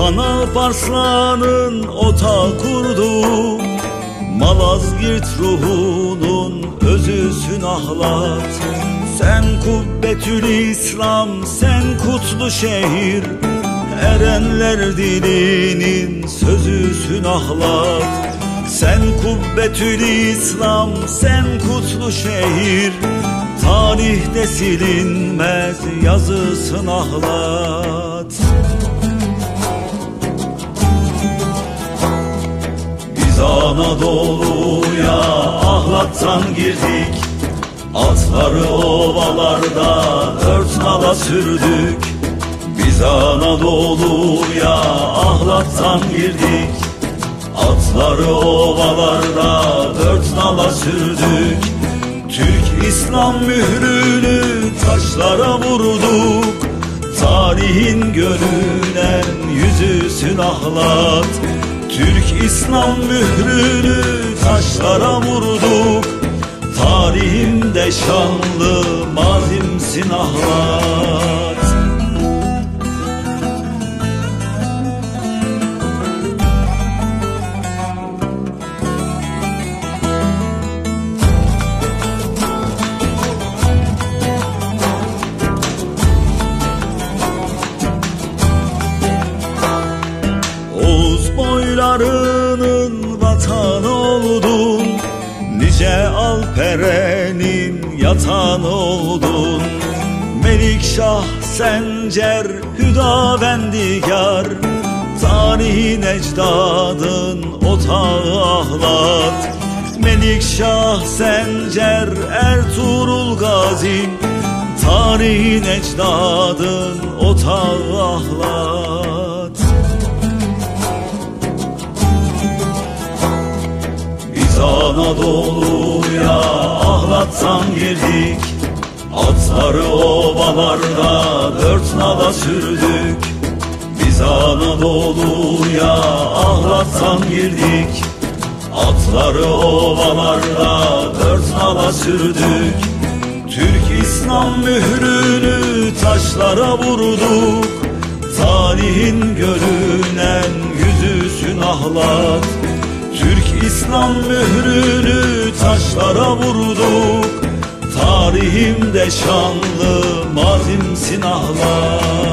Alparslan'ın ota kurdu, Malazgirt ruhunun özüsün ahlat. Sen Kubbetül İslam, sen kutlu şehir, erenler dilinin sözüsün ahlat. Sen Kubbetül İslam, sen kutlu şehir, tarihte silinmez yazısın ahlat. Biz Anadolu'ya ahlattan girdik, atları ovalarda dört nala sürdük. Biz Anadolu'ya ahlattan girdik, atları ovalarda dört nala sürdük. Türk İslam mührünü taşlara vurduk, tarihin görünen yüzüsün ahlat. Türk İslam mührünü taşlara vurduk, tarihimde şanlı mazimsin ahlat. Oğuz boylarının vatanı oldun, nice Alperen'in yatanı oldun. Melikşah, Sencer, Hüdavendigar, tarihin ecdadın otağı ahlat. Melikşah, Sencer, Ertuğrul Gazi, tarihin ecdadın otağı ahlat. Biz Anadolu'ya ahlattan girdik, atları ovalarda dört nala sürdük. Biz Anadolu'ya ahlattan girdik, atları ovalarda dört nala sürdük. Türk İslam mührünü taşlara vurduk, tarihin görünen yüzüsün ahlat. Türk İslam mührünü taşlara vurduk, tarihimde şanlı mazimsin ahlat.